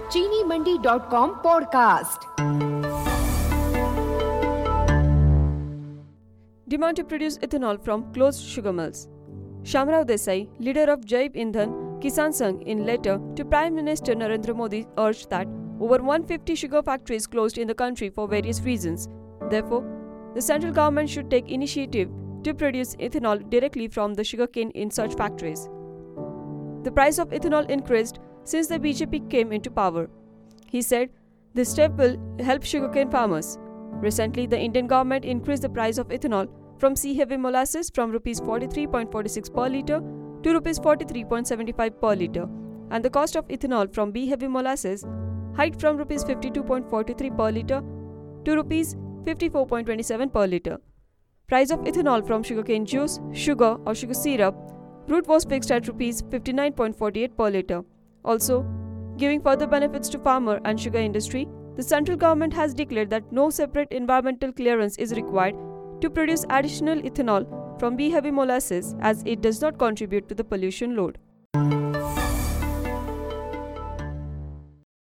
चीनीमंडी.com podcast. Demand to produce ethanol from closed sugar mills. Shamrao Desai, leader of Jai Indhan Kisan Sangh, in letter to Prime Minister Narendra Modi, urged that over 150 sugar factories closed in the country for various reasons. Therefore, the central government should take initiative to produce ethanol directly from the sugarcane in such factories. The price of ethanol increased since the BJP came into power. He said this step will help sugarcane farmers. Recently, the Indian government increased the price of ethanol from C-heavy molasses from Rs 43.46 per litre to Rs 43.75 per litre, and the cost of ethanol from B-heavy molasses hiked from Rs 52.43 per litre to Rs 54.27 per litre. Price of ethanol from sugarcane juice, sugar or sugar syrup route was fixed at Rs 59.48 per litre. Also, giving further benefits to farmer and sugar industry, the central government has declared that no separate environmental clearance is required to produce additional ethanol from B-heavy molasses, as it does not contribute to the pollution load.